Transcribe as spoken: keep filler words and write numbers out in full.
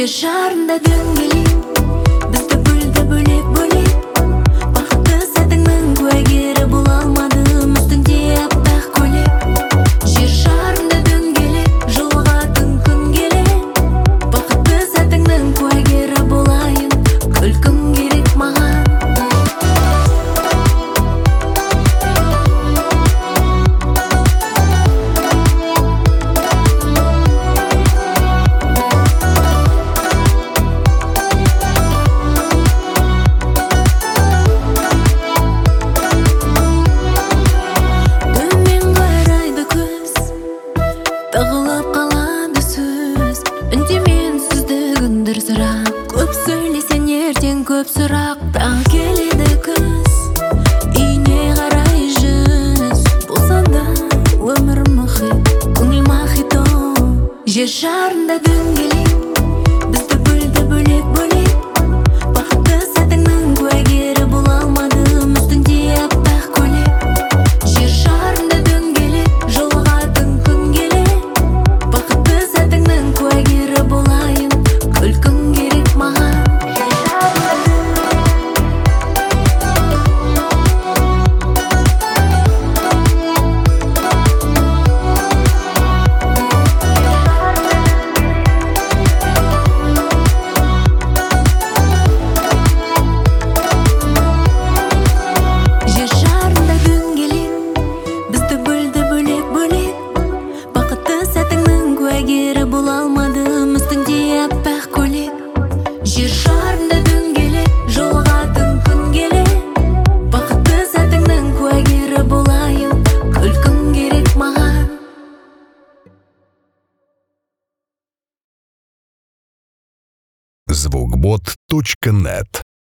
жер шарында дөңгелек, бізді бөлді бөлек-бөлек. Бақытты сәтіңнің куәгері бола алмадым, үстінде аппақ көйлек. Жер шарында дөңгелек, жылығатын күн келек. Бақытты сәтіңнің куәгері болайын, күлкің керек маған. Тығылып қалады сөз, үндемен сіздігіндір сұрақ. Көп сөйлесен ертең көп сұрақ. Тағы келеді күз, үйіне қарай жүз. Болса да өмір мұхит, көңіл мохито. Жер шарында дөңгелек, бізді бөлді бөлек-бөлек. Бақытты сәтіңнің куәгері бола алмадым, үстінде аппақ көйлек. Жер шарында дөңгелек, жылығатын күн келек. Бақытты сәтіңнің куәгері болайын, күлкің керек маған. Жер шарында дөңгелек, бізді бөлді бөлек-бөлек. Бақытты сәтіңнің куәгері бола алмадым, үстінде аппақ көйлек. Жер шарында дөңгелек, жолығатын күн келек. Бақытты сәтіңнің куәгері болайын, күлкің керек маған. звукбот точка нет